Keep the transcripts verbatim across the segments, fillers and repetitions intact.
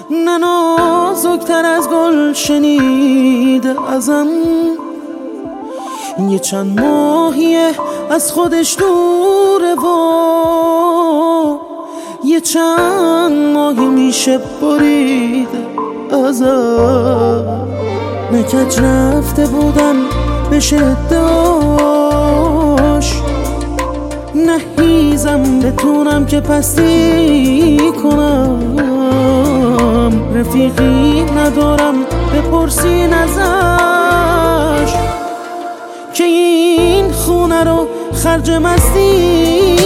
نه نازکتر از گل شنیده ازم. یه چند ماهیه از خودش دوره و یه چند ماهی میشه بریده ازم. نکج رفته بودم به شداش، نهیزم بتونم که پستی کنم. رفیقی ندارم بپرسین ازش که این خونه رو خرج مستی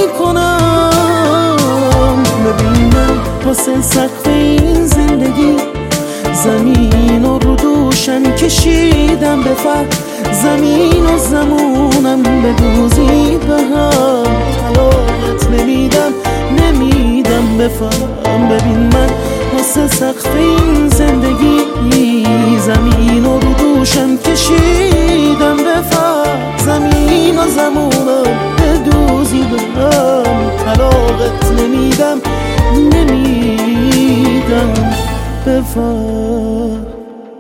کنم. ببین من واسه سقف این زندگی زمین و رو دوشم کشیدم به فر. زمین و زمونم به دوزی به هم، طلاقت نمیدم نمیدم بفهم. ببین من واسه سقف این زندگی زمین و رو دوشم کشیدم به فر. زمین و زمونم به دوزی به هم، طلاقت نمیدم نمیدم بفهم.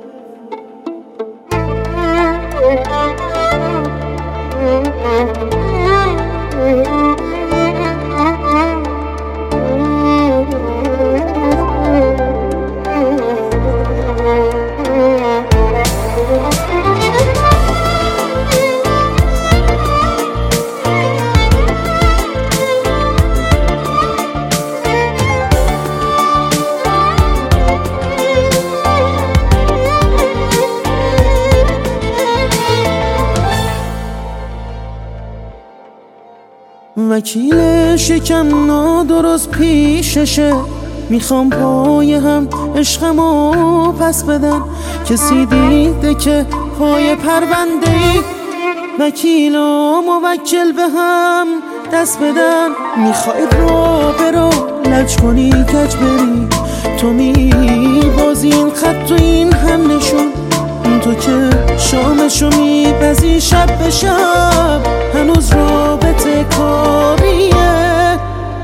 وکیل شکم نادرست پیششه، میخوام پای هم عشقمو پس بدن. کسی دیده که پای پرونده ای وکیل و موکل به هم دست بدن. میخوای رو برو لج کنی کج بری، تو میبازی این خط و این هم نشون. تو که شامشو میپزی شب به شب، هنوز رابطه کاریه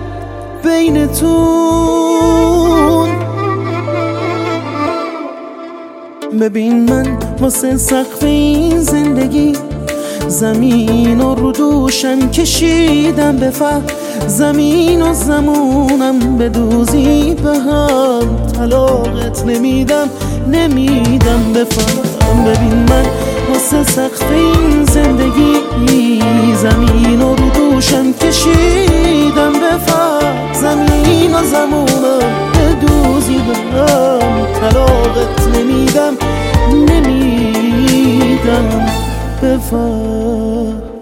بینتون. ببین من واسه سقف این زندگی زمین و رو دوشم کشیدم به فر. زمین و زمونم به دوزی به هم، طلاقت نمیدم نمیدم بفهم. ببین من واسه سقف این زندگی زمین و رو دوشم کشیدم به فر. زمین و زمونم به دوزی به هم، طلاقت نمیدم نمیدم بفهم.